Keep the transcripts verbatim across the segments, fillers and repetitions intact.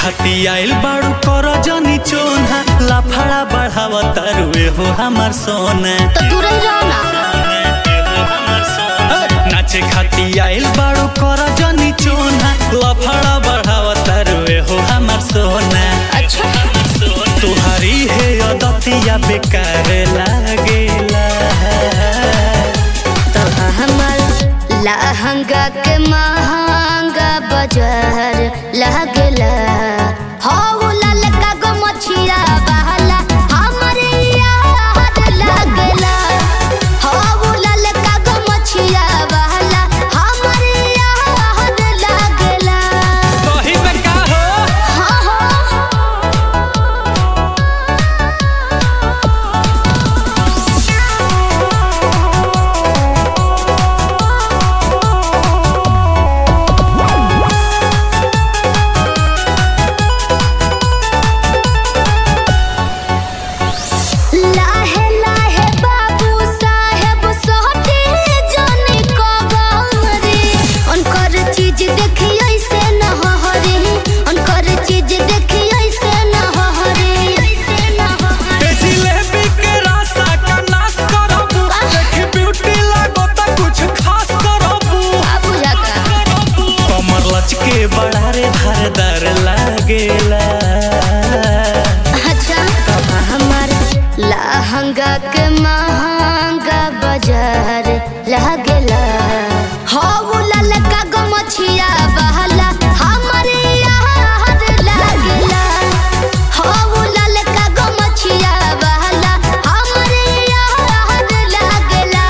खाती आइल बाड़ू कर जनी चोना लाफड़ा बढ़ावा तारुए हो हमार सोना तो दूर ही रहो ना। नाचे खाती आइल बाड़ू कर जनी चोना लाफड़ा बढ़ावा तारुए हो हमार सोना। अच्छा तुहारी है अदतिया बेकार लागेला तो हमार लहंगा के महंगा बाजार लागेला। हो लाल का गो मछिया बहला हमरे याद लागेला। हो लाल का गो मछिया बहला हमरे याद लागेला। सही में का हो हाँ हो लाहे लाहे बाबू साहेब सोहती जोनी को गौरी उनकर चीज देखी ऐसे न हरी उनकर चीज देखी ऐसे न हरी ऐसे न हरी जिलेबी के रासा का नाश करबू देखी ब्यूटी लागो त कुछ खास करबू बाबू जाका कमर लचके बड़ा रे धारदार लागेला। अच्छा तब हमार लहंगा के महंगा बाजार लागेला। हो लाल का गो मछिया बहला हमरे याद लागेला। हो लाल का गो मछिया बहला हमरे याद लागेला।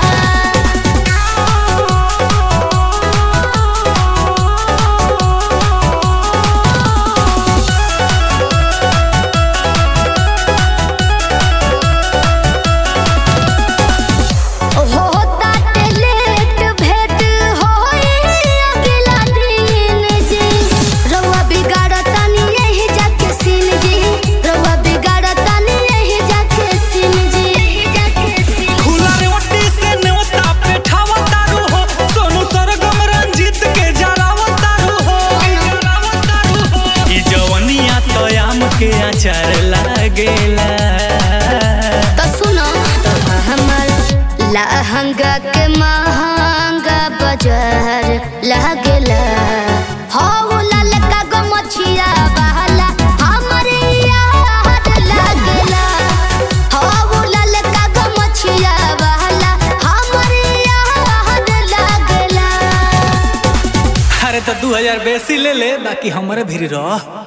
हो ताटे लेट भेट होई अगला दिन जी रउआ बिगाड़तानी यही जाके सीन जी रउआ बिगाड़तानी यही जाके सीन जी यही जाके सीन। खुला रोटी से न्योता पे ठावा तारू हो सोनू सरगम रंजीत के जरावा तारू हो जरावा तारू हो ई जवनिया तो आम के अचार लागेला। तो सुनो तो हमार लहंगा के महंगा बाजार लागेला। हो लाल का गो मछिया बहला हमरे याद लागेला। हो लाल का गो मछिया बहला हमरे याद लागेला। अरे तो दू हजार बेसी ले ले बाकी हमारे भी रह।